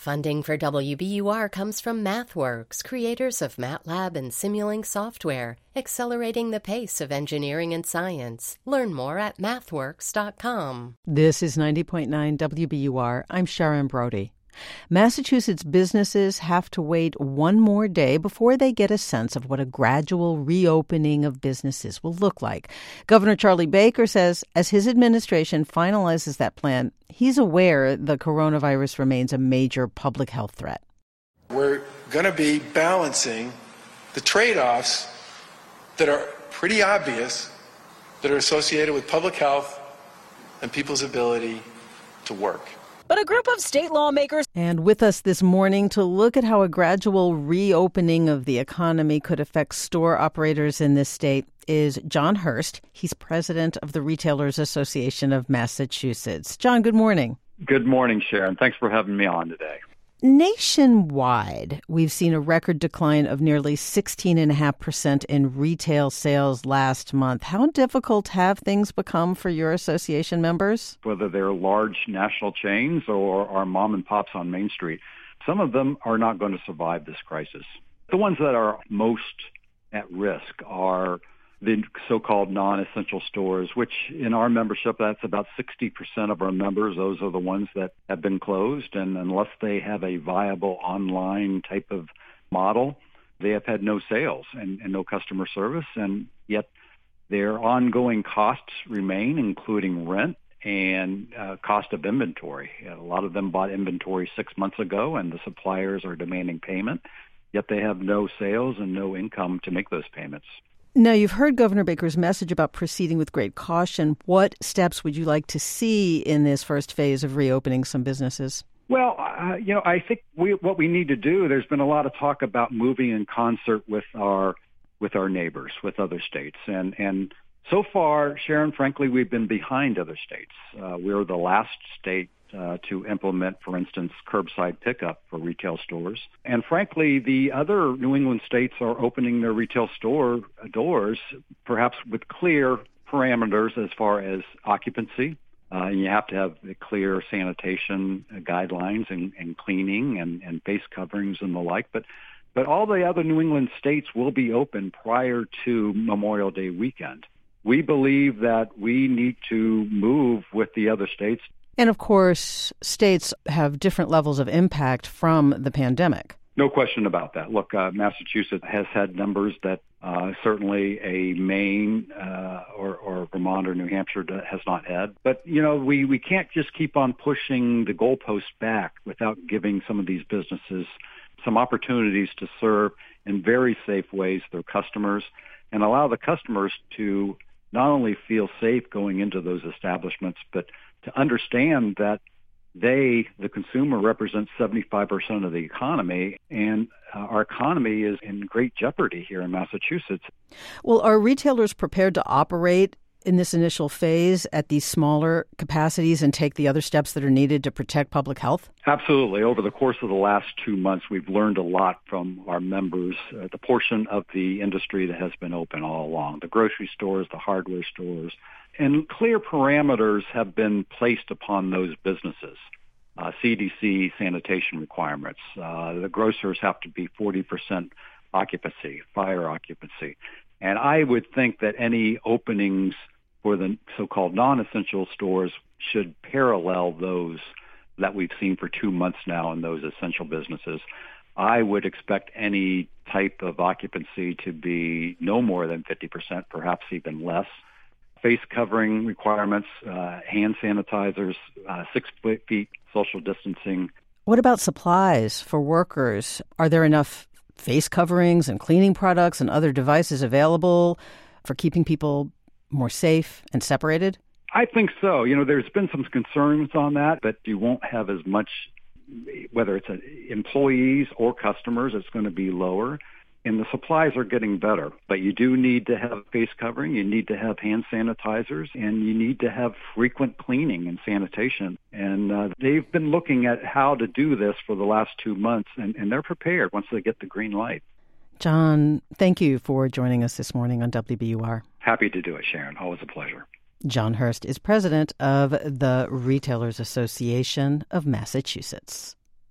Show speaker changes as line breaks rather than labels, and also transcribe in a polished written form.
Funding for WBUR comes from MathWorks, creators of MATLAB and Simulink software, accelerating the pace of engineering and science. Learn more at mathworks.com.
This is 90.9 WBUR. I'm Sharon Brody. Massachusetts businesses have to wait one more day before they get a sense of what a gradual reopening of businesses will look like. Governor Charlie Baker says as his administration finalizes that plan, he's aware the coronavirus remains a major public health threat.
We're going to be balancing the trade-offs that are pretty obvious, that are associated with public health and people's ability to work.
But a group of state lawmakers.
And with us this morning to look at how a gradual reopening of the economy could affect store operators in this state is John Hurst. He's president of the Retailers Association of Massachusetts. John, good morning.
Good morning, Sharon. Thanks for having me on today.
Nationwide, we've seen a record decline of nearly 16.5% in retail sales last month. How difficult have things become for your association members?
Whether they're large national chains or our mom and pops on Main Street, some of them are not going to survive this crisis. The ones that are most at risk are the so-called non-essential stores, which in our membership, that's about 60% of our members. Those are the ones that have been closed. And unless they have a viable online type of model, they have had no sales and no customer service. And yet their ongoing costs remain, including rent and cost of inventory. A lot of them bought inventory 6 months ago, and the suppliers are demanding payment, yet they have no sales and no income to make those payments.
Now, you've heard Governor Baker's message about proceeding with great caution. What steps would you like to see in this first phase of reopening some businesses?
Well, I think what we need to do, there's been a lot of talk about moving in concert with our neighbors, with other states. And so far, Sharon, frankly, we've been behind other states. We're the last state to implement, for instance, curbside pickup for retail stores. And frankly, the other New England states are opening their retail store doors, perhaps with clear parameters as far as occupancy. You have to have the clear sanitation guidelines and cleaning and face coverings and the like. But all the other New England states will be open prior to Memorial Day weekend. We believe that we need to move with the other states.
And, of course, states have different levels of impact from the pandemic.
No question about that. Look, Massachusetts has had numbers that certainly a Maine or Vermont or New Hampshire has not had. But, we can't just keep on pushing the goalposts back without giving some of these businesses some opportunities to serve in very safe ways their customers and allow the customers to not only feel safe going into those establishments, but to understand that they, the consumer, represents 75% of the economy, and our economy is in great jeopardy here in Massachusetts.
Well, are retailers prepared to operate in this initial phase at these smaller capacities and take the other steps that are needed to protect public health?
Absolutely. Over the course of the last 2 months, we've learned a lot from our members, the portion of the industry that has been open all along, the grocery stores, the hardware stores. And clear parameters have been placed upon those businesses. CDC sanitation requirements. The grocers have to be 40% occupancy, fire occupancy. And I would think that any openings for the so-called non-essential stores should parallel those that we've seen for 2 months now in those essential businesses. I would expect any type of occupancy to be no more than 50%, perhaps even less. Face covering requirements, hand sanitizers, 6 feet social distancing.
What about supplies for workers? Are there enough face coverings and cleaning products and other devices available for keeping people more safe and separated?
I think so. There's been some concerns on that, but you won't have as much, whether it's employees or customers, it's going to be lower. And the supplies are getting better, but you do need to have face covering, you need to have hand sanitizers, and you need to have frequent cleaning and sanitation. And they've been looking at how to do this for the last 2 months, and they're prepared once they get the green light.
John, thank you for joining us this morning on WBUR.
Happy to do it, Sharon. Always a pleasure.
John Hurst is president of the Retailers Association of Massachusetts.